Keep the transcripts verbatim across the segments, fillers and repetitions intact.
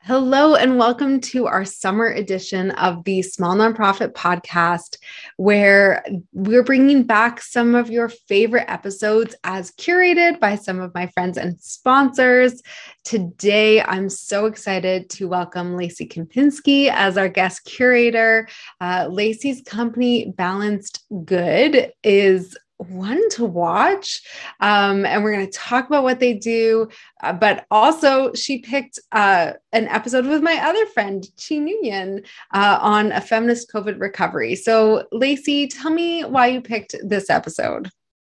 Hello, and welcome to our summer edition of the Small Nonprofit Podcast, where we're bringing back some of your favorite episodes as curated by some of my friends and sponsors. Today, I'm so excited to welcome Lacey Kempinski as our guest curator. Uh, Lacey's company, Balanced Good, is one to watch. Um, and we're going to talk about what they do. Uh, but also, she picked uh, an episode with my other friend, Chi Nguyen, uh, on a feminist COVID recovery. So, Lacey, tell me why you picked this episode.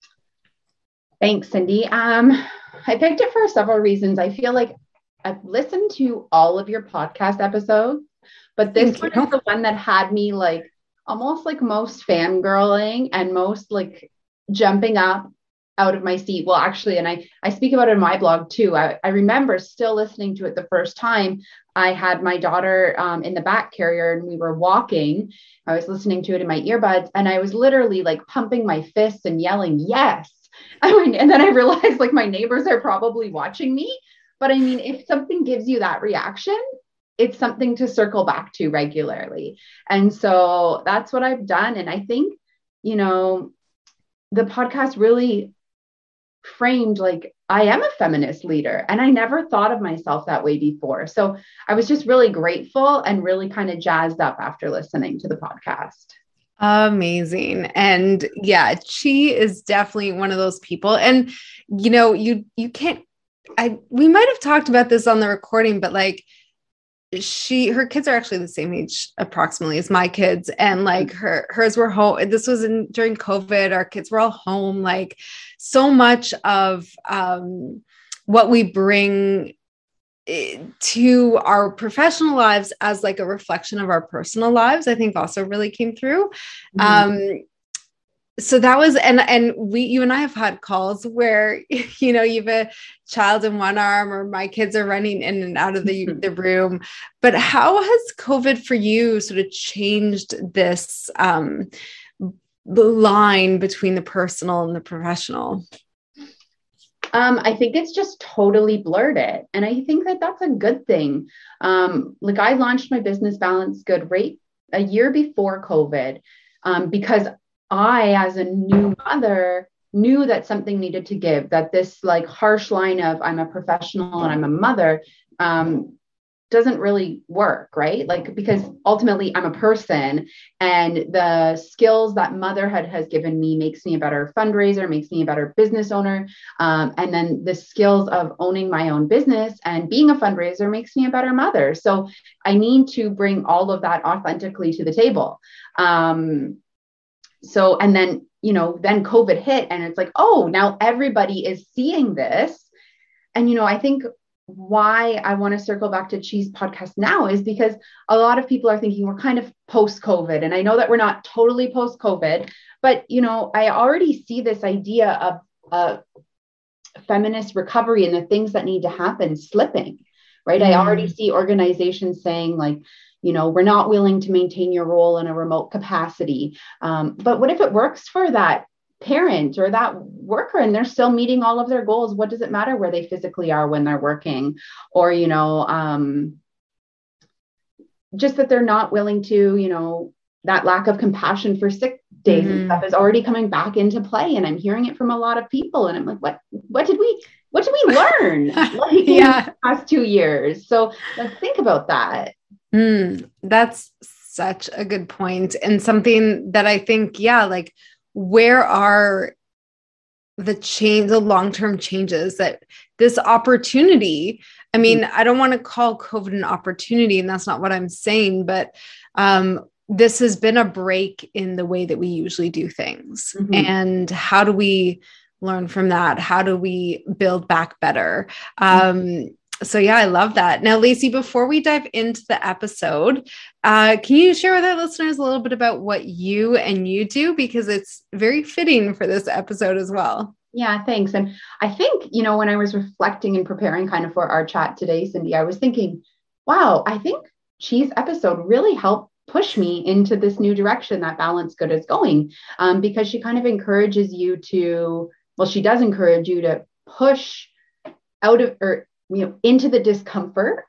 Thanks, Cindy. Um, I picked it for several reasons. I feel like I've listened to all of your podcast episodes, but this Thank one you. is the one that had me like almost like most fangirling and most like jumping up out of my seat. Well, actually, and I, I speak about it in my blog too. I, I remember still listening to it the first time. I had my daughter um, in the back carrier and we were walking. I was listening to it in my earbuds and I was literally like pumping my fists and yelling, yes. I mean, and then I realized like my neighbors are probably watching me. But I mean, if something gives you that reaction, it's something to circle back to regularly. And so that's what I've done. And I think, you know, the podcast really framed like I am a feminist leader and I never thought of myself that way before. So I was just really grateful and really kind of jazzed up after listening to the podcast. Amazing. And yeah, she is definitely one of those people. And you know, you you can't I we might have talked about this on the recording, but like she her kids are actually the same age approximately as my kids, and like her hers were home. This was in during COVID. Our kids were all home. Like so much of um what we bring to our professional lives as like a reflection of our personal lives, I think also really came through. Mm-hmm. Um, so that was, and, and we, you and I have had calls where, you know, you have a child in one arm or my kids are running in and out of the, the room, but how has COVID for you sort of changed this um, line between the personal and the professional? Um, I think it's just totally blurred it. And I think that that's a good thing. Um, like I launched my business Balanced Good right a year before COVID um, because I, as a new mother, knew that something needed to give, that this like harsh line of I'm a professional and I'm a mother um, doesn't really work, right? Like, because ultimately I'm a person and the skills that motherhood has given me makes me a better fundraiser, makes me a better business owner. Um, and then the skills of owning my own business and being a fundraiser makes me a better mother. So I need to bring all of that authentically to the table. Um, so, and then, you know, then COVID hit and it's like, oh, now everybody is seeing this. And, you know, I think why I want to circle back to Chi's podcast now is because a lot of people are thinking we're kind of post-COVID. And I know that we're not totally post-COVID, but, you know, I already see this idea of uh, feminist recovery and the things that need to happen slipping, right? Mm. I already see organizations saying like, you know, we're not willing to maintain your role in a remote capacity. Um, but what if it works for that parent or that worker and they're still meeting all of their goals? What does it matter where they physically are when they're working? Or, you know, um, just that they're not willing to, you know, that lack of compassion for sick days mm-hmm. and stuff is already coming back into play. And I'm hearing it from a lot of people. And I'm like, what, what did we, what did we learn like yeah. in the past two years? So let's think about that. Mm, that's such a good point. And something that I think, yeah, like where are the change, the long-term changes that this opportunity, I mean, mm-hmm. I don't want to call COVID an opportunity and that's not what I'm saying, but um, this has been a break in the way that we usually do things. Mm-hmm. And how do we learn from that? How do we build back better? Um, mm-hmm. So yeah, I love that. Now, Lacey, before we dive into the episode, uh, can you share with our listeners a little bit about what you and you do? Because it's very fitting for this episode as well. Yeah, thanks. And I think, you know, when I was reflecting and preparing kind of for our chat today, Cindy, I was thinking, wow, I think Chi's episode really helped push me into this new direction that Balanced Good is going, um, because she kind of encourages you to, well, she does encourage you to push out of, or you know, into the discomfort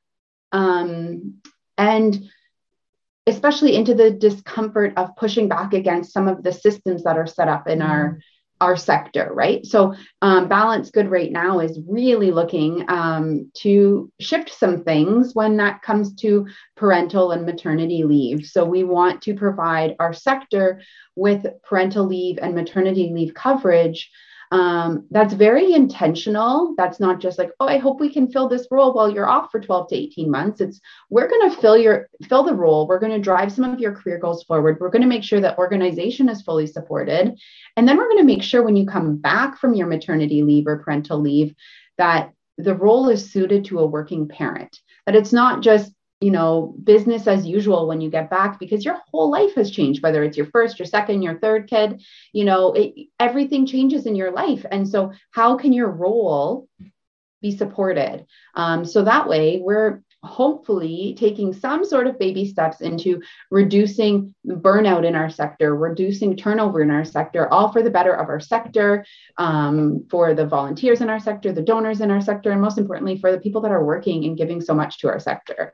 um, and especially into the discomfort of pushing back against some of the systems that are set up in mm. our our sector, right? So um, Balance Good right now is really looking um, to shift some things when that comes to parental and maternity leave. So we want to provide our sector with parental leave and maternity leave coverage Um, that's very intentional. That's not just like, oh, I hope we can fill this role while you're off for twelve to eighteen months. It's we're going to fill your fill the role. We're going to drive some of your career goals forward. We're going to make sure that organization is fully supported. And then we're going to make sure when you come back from your maternity leave or parental leave, that the role is suited to a working parent, that it's not just, you know, business as usual when you get back, because your whole life has changed, whether it's your first, your second, your third kid, you know, it, everything changes in your life. And so how can your role be supported? Um, so that way we're hopefully taking some sort of baby steps into reducing burnout in our sector, reducing turnover in our sector, all for the better of our sector, um, for the volunteers in our sector, the donors in our sector, and most importantly, for the people that are working and giving so much to our sector.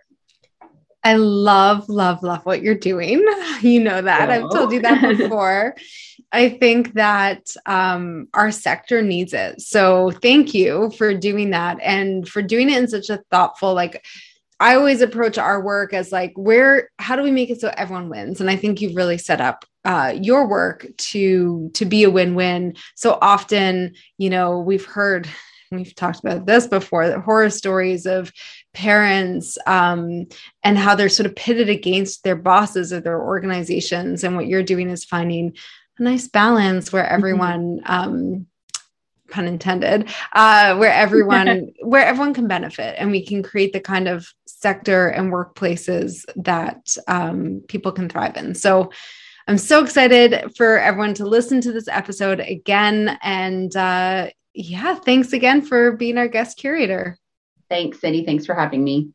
I love, love, love what you're doing. You know that. I've told you that before. I think that um, our sector needs it. So thank you for doing that and for doing it in such a thoughtful, like, I always approach our work as like, where, how do we make it so everyone wins? And I think you've really set up uh, your work to, to be a win-win. So often, you know, we've heard, we've talked about this before, the horror stories of parents um, and how they're sort of pitted against their bosses or their organizations. And what you're doing is finding a nice balance where everyone, mm-hmm. um, pun intended, uh, where everyone, where everyone can benefit, and we can create the kind of sector and workplaces that um, people can thrive in. So I'm so excited for everyone to listen to this episode again. And uh, yeah, thanks again for being our guest curator. Thanks, Cindy. Thanks for having me.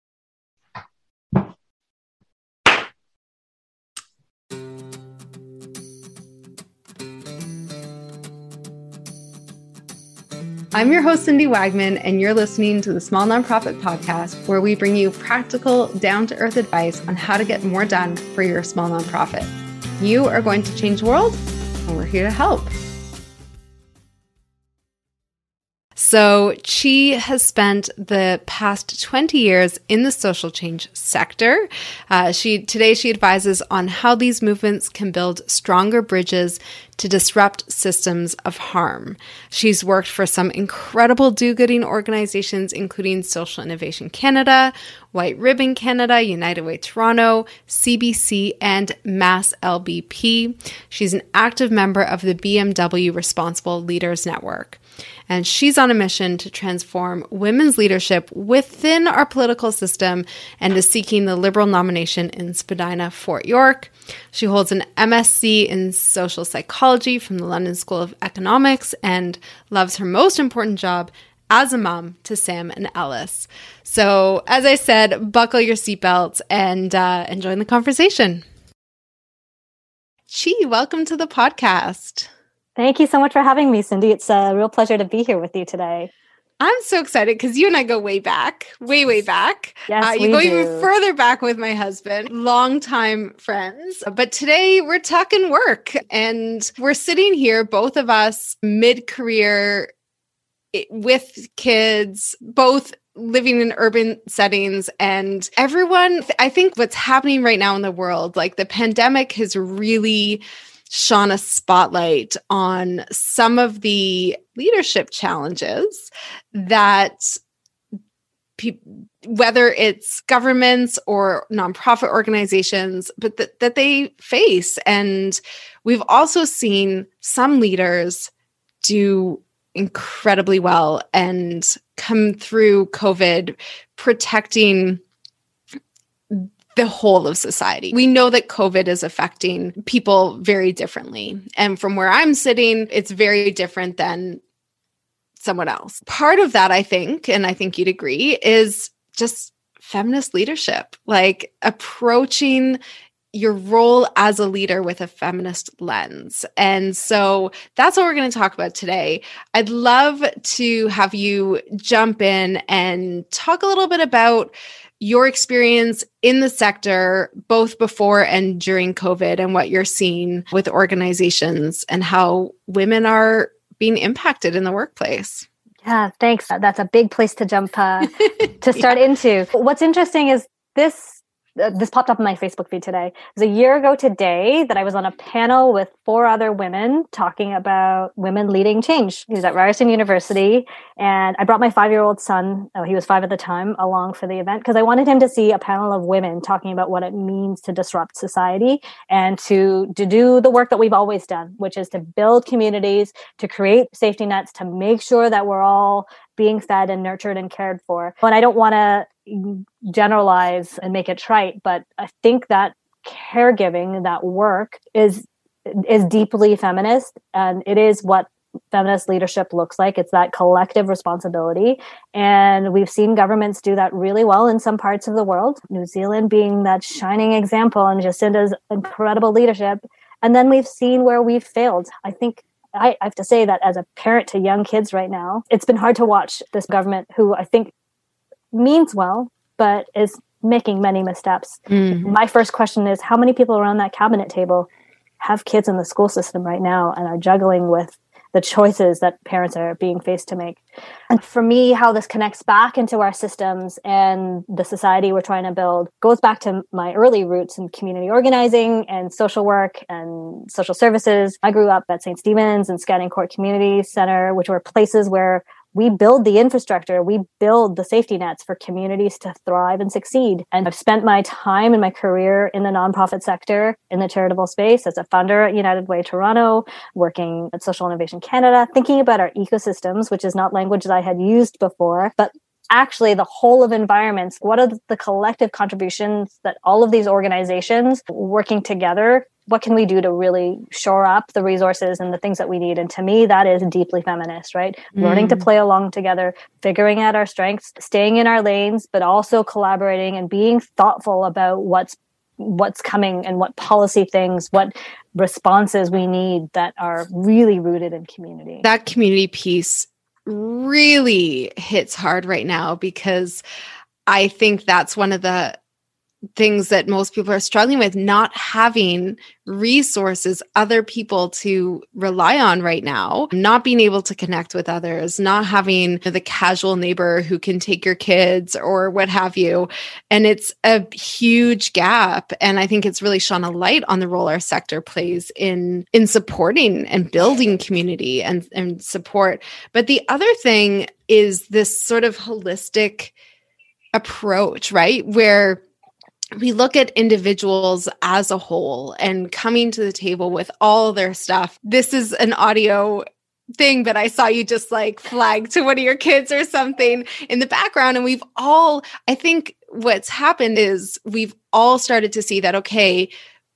I'm your host, Cindy Wagman, and you're listening to the Small Nonprofit Podcast, where we bring you practical, down-to-earth advice on how to get more done for your small nonprofit. You are going to change the world, and we're here to help. So Chi has spent the past twenty years in the social change sector. Uh, she today she advises on how these movements can build stronger bridges to disrupt systems of harm. She's worked for some incredible do-gooding organizations, including Social Innovation Canada, White Ribbon Canada, United Way Toronto, C B C, and Mass L B P. She's an active member of the B M W Responsible Leaders Network. And she's on a mission to transform women's leadership within our political system and is seeking the Liberal nomination in Spadina, Fort York. She holds an M S c in social psychology from the London School of Economics and loves her most important job as a mom to Sam and Ellis. So, as I said, buckle your seatbelts and uh, enjoy the conversation. Chi, welcome to the podcast. Thank you so much for having me, Cindy. It's a real pleasure to be here with you today. I'm so excited because you and I go way back, way, way back. Yes, uh, you we go do. even further back with my husband, longtime friends. But today we're talking work, and we're sitting here, both of us mid-career with kids, both living in urban settings, and everyone, I think what's happening right now in the world, like the pandemic has really shone a spotlight on some of the leadership challenges that pe- whether it's governments or nonprofit organizations, but th- that they face. And we've also seen some leaders do incredibly well and come through COVID protecting the whole of society. We know that COVID is affecting people very differently. And from where I'm sitting, it's very different than someone else. Part of that, I think, and I think you'd agree, is just feminist leadership, like approaching your role as a leader with a feminist lens. And so that's what we're going to talk about today. I'd love to have you jump in and talk a little bit about your experience in the sector, both before and during COVID, and what you're seeing with organizations and how women are being impacted in the workplace. Yeah, thanks. That's a big place to jump uh, to start yeah. into. What's interesting is this uh, this popped up in my Facebook feed today. It was a year ago today that I was on a panel with four other women talking about women leading change. He was at Ryerson University, and I brought my five-year-old son, oh, he was five at the time, along for the event because I wanted him to see a panel of women talking about what it means to disrupt society and to, to do the work that we've always done, which is to build communities, to create safety nets, to make sure that we're all being fed and nurtured and cared for. And I don't want to generalize and make it trite, but I think that caregiving, that work is is deeply feminist, and it is what feminist leadership looks like. It's that collective responsibility. And we've seen governments do that really well in some parts of the world, New Zealand being that shining example and Jacinda's incredible leadership. And then we've seen where we've failed. I think I have to say that as a parent to young kids right now, it's been hard to watch this government who I think means well, but is making many missteps. Mm. My first question is, how many people around that cabinet table have kids in the school system right now and are juggling with the choices that parents are being faced to make? And for me, how this connects back into our systems and the society we're trying to build goes back to my early roots in community organizing and social work and social services. I grew up at Saint Stephen's and Scanning Court Community Center, which were places where we build the infrastructure, we build the safety nets for communities to thrive and succeed. And I've spent my time in my career in the nonprofit sector, in the charitable space, as a founder at United Way Toronto, working at Social Innovation Canada, thinking about our ecosystems, which is not language that I had used before, but actually the whole of environments. What are the collective contributions that all of these organizations working together, what can we do to really shore up the resources and the things that we need? And to me, that is deeply feminist, right? Mm. Learning to play along together, figuring out our strengths, staying in our lanes, but also collaborating and being thoughtful about what's what's coming and what policy things, what responses we need that are really rooted in community. That community piece really hits hard right now, because I think that's one of the things that most people are struggling with, not having resources, other people to rely on right now, not being able to connect with others, not having the casual neighbor who can take your kids or what have you. And it's a huge gap. And I think it's really shone a light on the role our sector plays in, in supporting and building community and, and support. But the other thing is this sort of holistic approach, right? Where we look at individuals as a whole and coming to the table with all their stuff. This is an audio thing, but I saw you just like flag to one of your kids or something in the background. And we've all, I think what's happened is we've all started to see that, okay,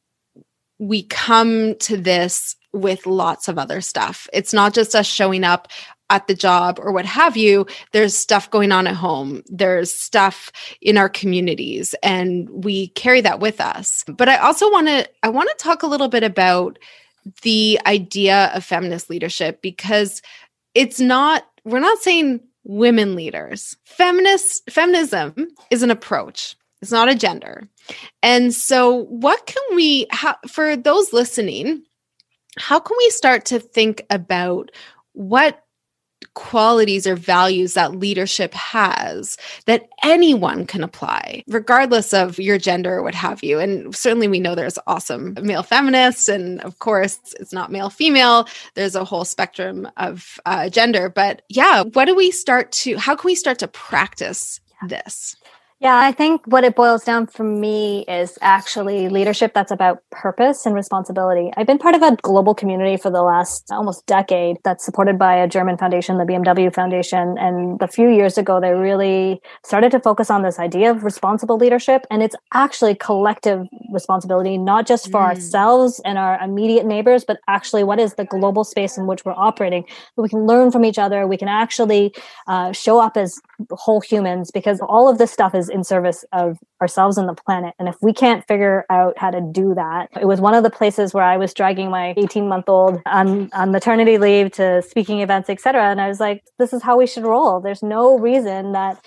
we come to this with lots of other stuff. It's not just us showing up at the job or what have you. There's stuff going on at home. There's stuff in our communities, and we carry that with us. But I also want to, I want to talk a little bit about the idea of feminist leadership, because it's not, we're not saying women leaders. Feminist, feminism is an approach. It's not a gender. And so what can we, how, for those listening, how can we start to think about what qualities or values that leadership has that anyone can apply, regardless of your gender or what have you? And certainly we know there's awesome male feminists, and of course it's not male female. There's a whole spectrum of uh, gender. But yeah, what do we start to, how can we start to practice this? Yeah, I think what it boils down for me is actually leadership that's about purpose and responsibility. I've been part of a global community for the last almost decade that's supported by a German foundation, the B M W Foundation. And a few years ago, they really started to focus on this idea of responsible leadership. And it's actually collective responsibility, not just for mm. ourselves and our immediate neighbors, but actually what is the global space in which we're operating. We can learn from each other. We can actually uh, show up as whole humans, because all of this stuff is in service of ourselves and the planet. And if we can't figure out how to do that, it was one of the places where I was dragging my eighteen month old on, on maternity leave to speaking events, et cetera. And I was like, this is how we should roll. There's no reason that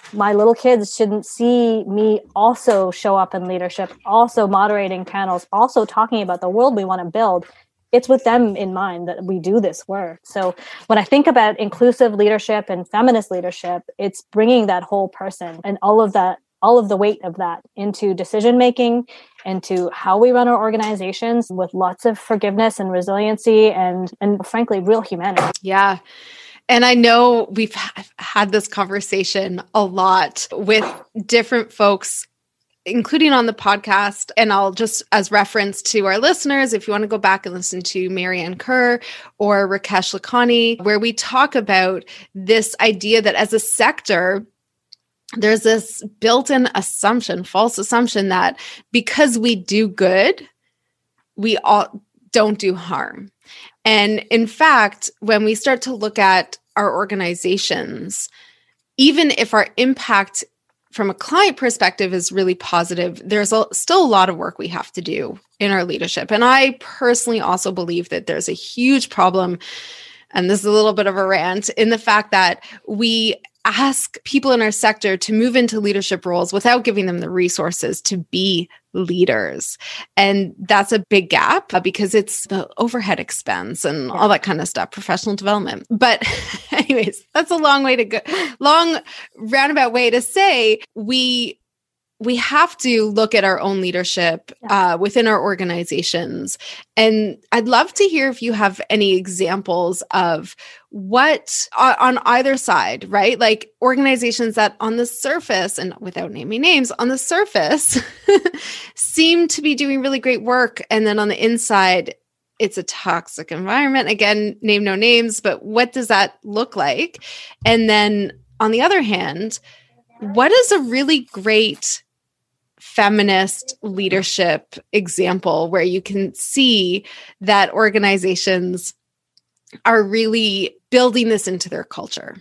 my little kids shouldn't see me also show up in leadership, also moderating panels, also talking about the world we want to build. It's with them in mind that we do this work. So when I think about inclusive leadership and feminist leadership, it's bringing that whole person and all of that, all of the weight of that into decision making, into how we run our organizations with lots of forgiveness and resiliency and, and frankly, real humanity. Yeah. And I know we've had this conversation a lot with different folks, including on the podcast. And I'll just, as reference to our listeners, if you want to go back and listen to Marianne Kerr or Rakesh Lakhani, where we talk about this idea that as a sector, there's this built-in assumption, false assumption that because we do good, we all don't do harm. And in fact, when we start to look at our organizations, even if our impact from a client perspective is really positive, there's a, still a lot of work we have to do in our leadership. And I personally also believe that there's a huge problem, and this is a little bit of a rant, in the fact that we ask people in our sector to move into leadership roles without giving them the resources to be leaders. And that's a big gap because it's the overhead expense and yeah. all that kind of stuff, professional development. But anyways, that's a long way to go, long roundabout way to say we we have to look at our own leadership uh, within our organizations. And I'd love to hear if you have any examples of what uh, on either side, right? Like organizations that on the surface, and without naming names, on the surface seem to be doing really great work. And then on the inside, it's a toxic environment. Again, name no names, but what does that look like? And then on the other hand, what is a really great feminist leadership example where you can see that organizations are really building this into their culture?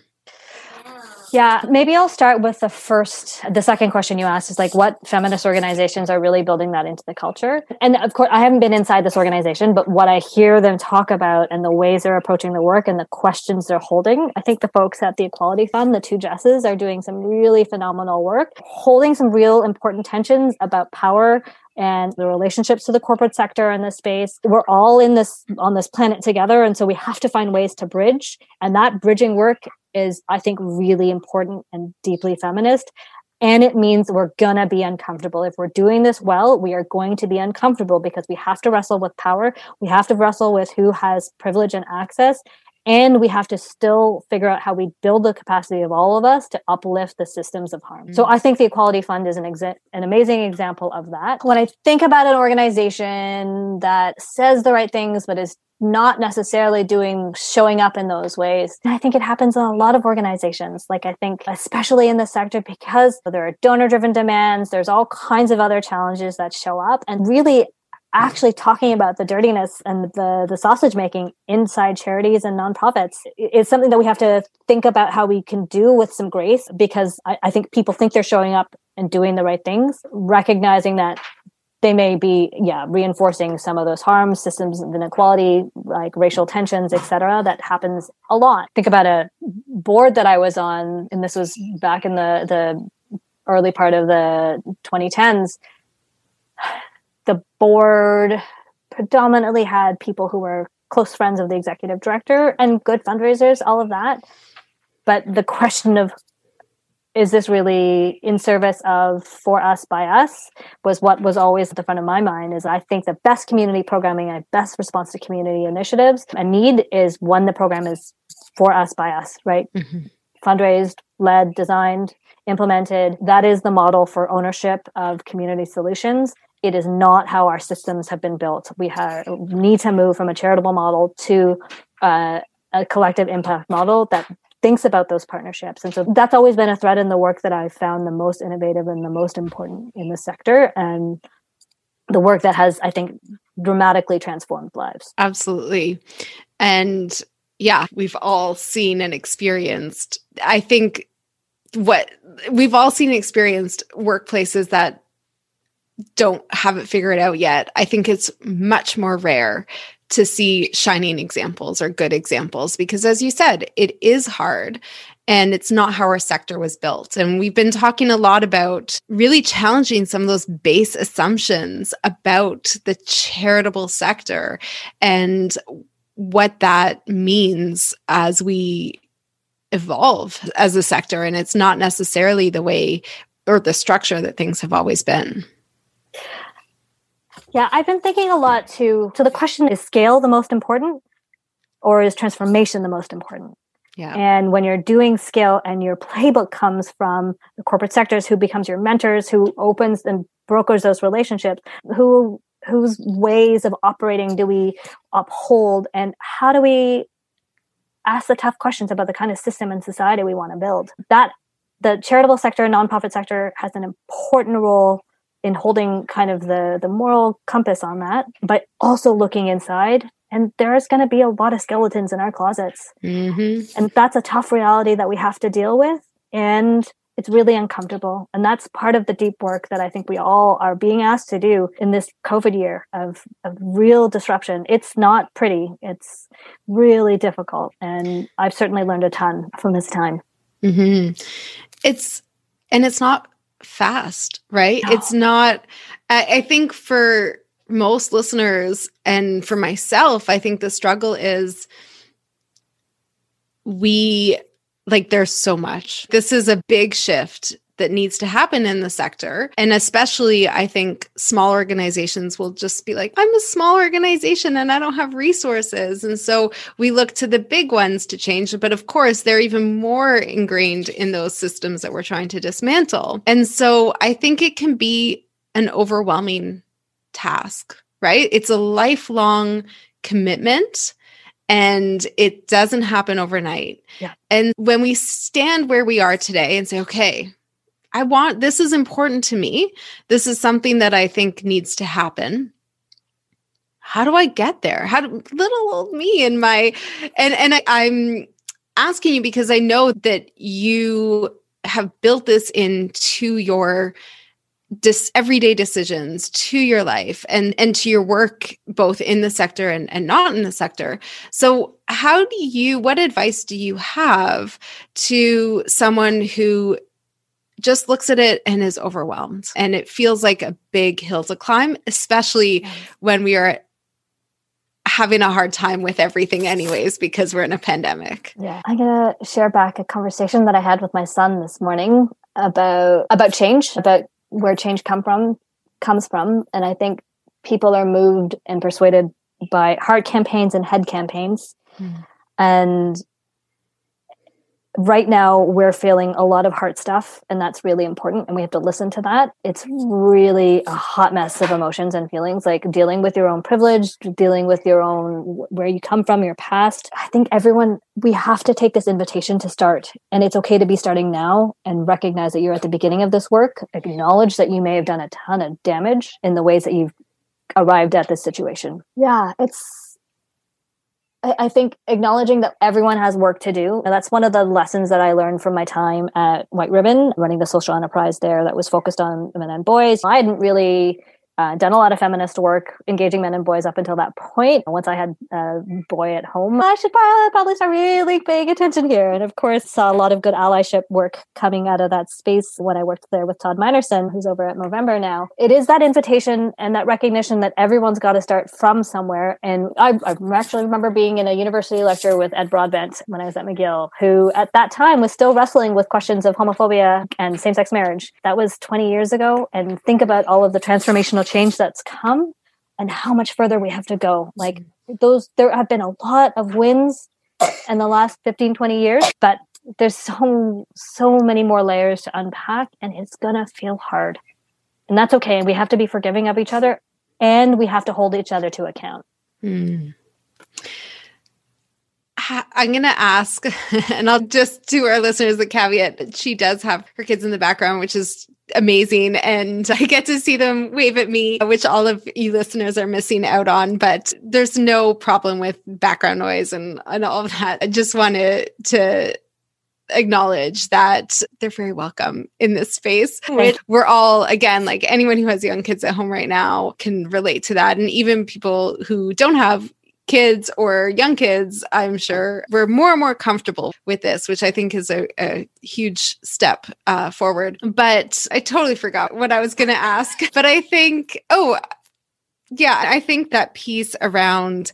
Yeah, maybe I'll start with the first, the second question you asked is like, what feminist organizations are really building that into the culture? And of course, I haven't been inside this organization, but what I hear them talk about and the ways they're approaching the work and the questions they're holding, I think the folks at the Equality Fund, the two Jesses, are doing some really phenomenal work, holding some real important tensions about power and the relationships to the corporate sector in this space. We're all in this, on this planet together. And so we have to find ways to bridge. And that bridging work is, I think, really important and deeply feminist. And it means we're going to be uncomfortable. If we're doing this well, we are going to be uncomfortable because we have to wrestle with power. We have to wrestle with who has privilege and access. And we have to still figure out how we build the capacity of all of us to uplift the systems of harm. Mm-hmm. So I think the Equality Fund is an exa- an amazing example of that. When I think about an organization that says the right things, but is not necessarily doing, showing up in those ways, I think it happens in a lot of organizations. Like I think, especially in the sector, because there are donor-driven demands, there's all kinds of other challenges that show up. And really, actually talking about the dirtiness and the, the sausage making inside charities and nonprofits is something that we have to think about how we can do with some grace, because I, I think people think they're showing up and doing the right things, recognizing that they may be, yeah, reinforcing some of those harms, systems of inequality, like racial tensions, et cetera. That happens a lot. Think about a board that I was on, and this was back in the, the early part of the twenty tens. The board predominantly had people who were close friends of the executive director and good fundraisers, all of that. But the question of, is this really in service of for us by us, was what was always at the front of my mind. Is I think the best community programming and best response to community initiatives a need is when the program is for us by us, right? Mm-hmm. Fundraised, led, designed, implemented. That is the model for ownership of community solutions. It is not how our systems have been built. We have, need to move from a charitable model to uh, a collective impact model that thinks about those partnerships. And so that's always been a thread in the work that I've found the most innovative and the most important in the sector, and the work that has, I think, dramatically transformed lives. Absolutely. And yeah, we've all seen and experienced, I think what we've all seen and experienced workplaces that don't have it figured out yet. I think it's much more rare to see shining examples or good examples, because as you said, it is hard. And it's not how our sector was built. And we've been talking a lot about really challenging some of those base assumptions about the charitable sector and what that means as we evolve as a sector. And it's not necessarily the way or the structure that things have always been. Yeah, I've been thinking a lot too. So the question is, scale the most important, or is transformation the most important? Yeah. And when you're doing scale and your playbook comes from the corporate sectors, who becomes your mentors, who opens and brokers those relationships, who whose ways of operating do we uphold, and how do we ask the tough questions about the kind of system and society we want to build? That the charitable sector, nonprofit sector has an important role in holding kind of the, the moral compass on that, but also looking inside. And there's going to be a lot of skeletons in our closets. Mm-hmm. And that's a tough reality that we have to deal with. And it's really uncomfortable. And that's part of the deep work that I think we all are being asked to do in this COVID year of, of real disruption. It's not pretty. It's really difficult. And I've certainly learned a ton from this time. Mm-hmm. It's, and it's not fast, right? No. It's not, I, I think for most listeners and for myself, I think the struggle is we, like, there's so much. This is a big shift that needs to happen in the sector. And especially, I think small organizations will just be like, I'm a small organization and I don't have resources. And so we look to the big ones to change. But of course, they're even more ingrained in those systems that we're trying to dismantle. And so I think it can be an overwhelming task, right? It's a lifelong commitment. And it doesn't happen overnight. Yeah. And when we stand where we are today and say, okay, I want, this is important to me. This is something that I think needs to happen. How do I get there? How do little old me and my, and, and I, I'm asking you because I know that you have built this into your Dis, everyday decisions, to your life and, and to your work, both in the sector and, and not in the sector. So how do you, what advice do you have to someone who just looks at it and is overwhelmed and it feels like a big hill to climb, especially when we are having a hard time with everything anyways, because we're in a pandemic? Yeah. I'm going to share back a conversation that I had with my son this morning about, about change, about where change come from, comes from. And I think people are moved and persuaded by heart campaigns and head campaigns. Mm. And right now we're feeling a lot of heart stuff, and that's really important. And we have to listen to that. It's really a hot mess of emotions and feelings, like dealing with your own privilege, dealing with your own, where you come from, your past. I think everyone, we have to take this invitation to start. And it's okay to be starting now and recognize that you're at the beginning of this work. Acknowledge that you may have done a ton of damage in the ways that you've arrived at this situation. Yeah, it's, I think acknowledging that everyone has work to do. And that's one of the lessons that I learned from my time at White Ribbon, running the social enterprise there that was focused on men and boys. I hadn't really uh, done a lot of feminist work, engaging men and boys up until that point. Once I had a boy at home, I should probably, probably start really paying attention here. And of course, saw a lot of good allyship work coming out of that space when I worked there with Todd Minerson, who's over at Movember now. It is that invitation and that recognition that everyone's got to start from somewhere. And I, I actually remember being in a university lecture with Ed Broadbent when I was at McGill, who at that time was still wrestling with questions of homophobia and same-sex marriage. That was twenty years ago. And think about all of the transformational change that's come and how much further we have to go. Like those, there have been a lot of wins in the last fifteen, twenty years, but there's so, so many more layers to unpack, and it's going to feel hard. And that's okay. And we have to be forgiving of each other, and we have to hold each other to account. Hmm. I'm going to ask, and I'll just do our listeners a caveat. She does have her kids in the background, which is amazing. And I get to see them wave at me, which all of you listeners are missing out on. But there's no problem with background noise and, and all of that. I just wanted to acknowledge that they're very welcome in this space. We're all, again, like anyone who has young kids at home right now can relate to that. And even people who don't have kids or young kids, I'm sure, we're more and more comfortable with this, which I think is a, a huge step uh, forward. But I totally forgot what I was going to ask. But I think, oh, yeah, I think that piece around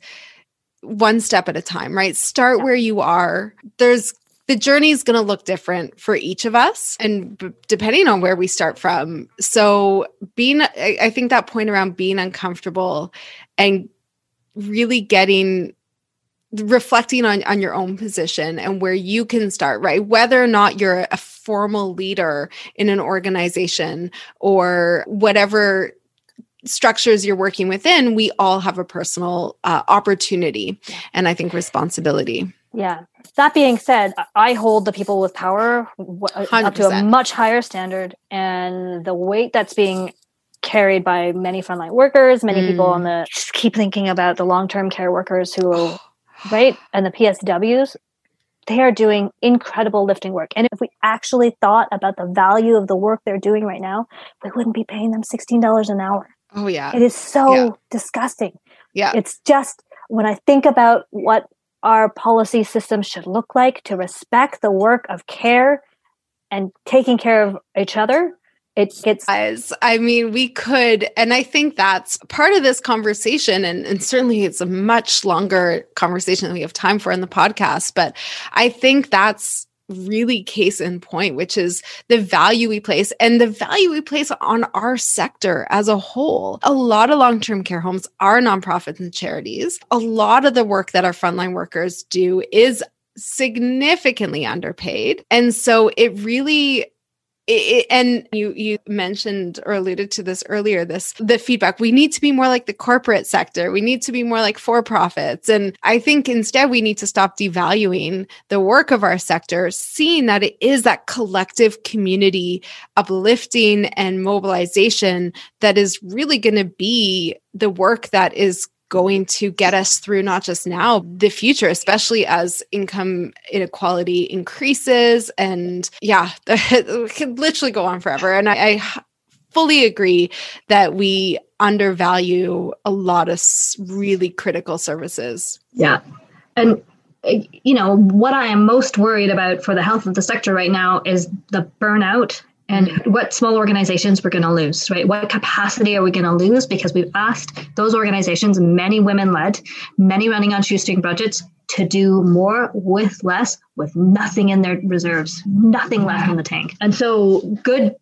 one step at a time, right? Start where you are. There's the journey is going to look different for each of us and b- depending on where we start from. So being, I, I think that point around being uncomfortable and really getting, reflecting on, on your own position and where you can start, right? Whether or not you're a formal leader in an organization or whatever structures you're working within, we all have a personal uh, opportunity and I think responsibility. Yeah. That being said, I hold the people with power w- up to a much higher standard, and the weight that's being carried by many frontline workers, many mm. people on the, just keep thinking about the long-term care workers who are, right? And the P S Ws, they are doing incredible lifting work. And if we actually thought about the value of the work they're doing right now, we wouldn't be paying them sixteen dollars an hour. Oh yeah. It is so yeah. disgusting. Yeah. It's just, when I think about what our policy system should look like to respect the work of care and taking care of each other, it gets... I mean, we could, and I think that's part of this conversation, and, and certainly it's a much longer conversation than we have time for in the podcast, but I think that's really case in point, which is the value we place and the value we place on our sector as a whole. A lot of long-term care homes are nonprofits and charities. A lot of the work that our frontline workers do is significantly underpaid. And so it really It, and you you mentioned or alluded to this earlier, this the feedback. We need to be more like the corporate sector. We need to be more like for-profits. And I think instead we need to stop devaluing the work of our sector, seeing that it is that collective community uplifting and mobilization that is really going to be the work that is going to get us through not just now, the future, especially as income inequality increases. And yeah, it could literally go on forever. And I, I fully agree that we undervalue a lot of really critical services. Yeah. And, you know, what I am most worried about for the health of the sector right now is the burnout and what small organizations we're going to lose, right? What capacity are we going to lose? Because we've asked those organizations, many women-led, many running on shoestring budgets, to do more with less, with nothing in their reserves, nothing left in the tank. And so good,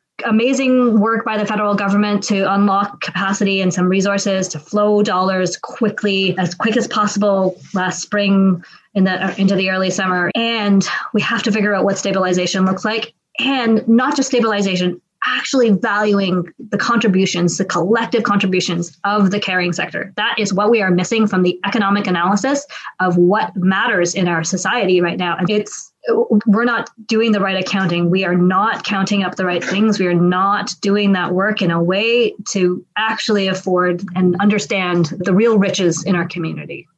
amazing work by the federal government to unlock capacity and some resources to flow dollars quickly, as quick as possible last spring in the, into the early summer. And we have to figure out what stabilization looks like. And not just stabilization, actually valuing the contributions, the collective contributions of the caring sector. That is what we are missing from the economic analysis of what matters in our society right now. And it's, we're not doing the right accounting. We are not counting up the right things. We are not doing that work in a way to actually afford and understand the real riches in our community.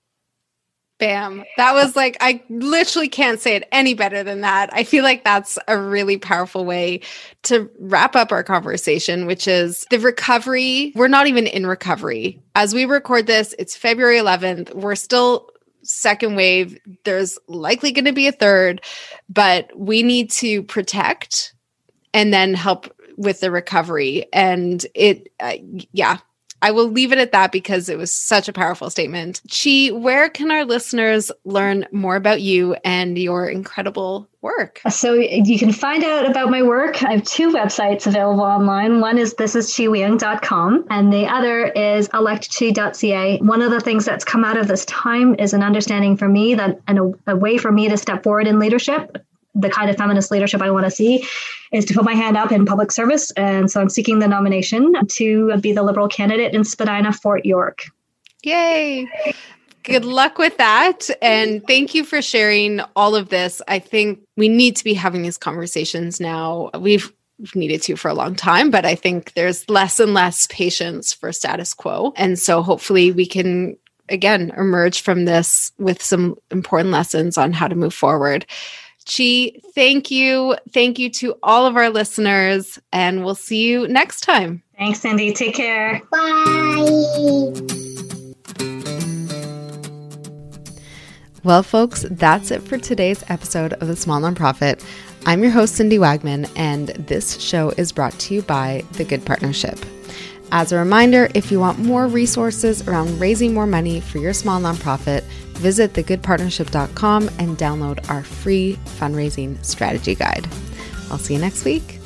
Bam. That was like, I literally can't say it any better than that. I feel like that's a really powerful way to wrap up our conversation, which is the recovery. We're not even in recovery. As we record this, it's February eleventh. We're still second wave. There's likely going to be a third, but we need to protect and then help with the recovery. And it, uh, yeah. I will leave it at that because it was such a powerful statement. Chi, where can our listeners learn more about you and your incredible work? So you can find out about my work. I have two websites available online. One is this is chi wheeung dot com and the other is elect chi dot c a. One of the things that's come out of this time is an understanding for me that and a, a way for me to step forward in leadership, the kind of feminist leadership I want to see, is to put my hand up in public service. And so I'm seeking the nomination to be the Liberal candidate in Spadina, Fort York. Yay. Good luck with that. And thank you for sharing all of this. I think we need to be having these conversations now. We've needed to for a long time, but I think there's less and less patience for status quo. And so hopefully we can, again, emerge from this with some important lessons on how to move forward. Chi, thank you. Thank you to all of our listeners, and we'll see you next time. Thanks, Cindy. Take care. Bye. Well, folks, that's it for today's episode of The Small Nonprofit. I'm your host, Cindy Wagman, and this show is brought to you by The Good Partnership. As a reminder, if you want more resources around raising more money for your small nonprofit, visit the good partnership dot com and download our free fundraising strategy guide. I'll see you next week.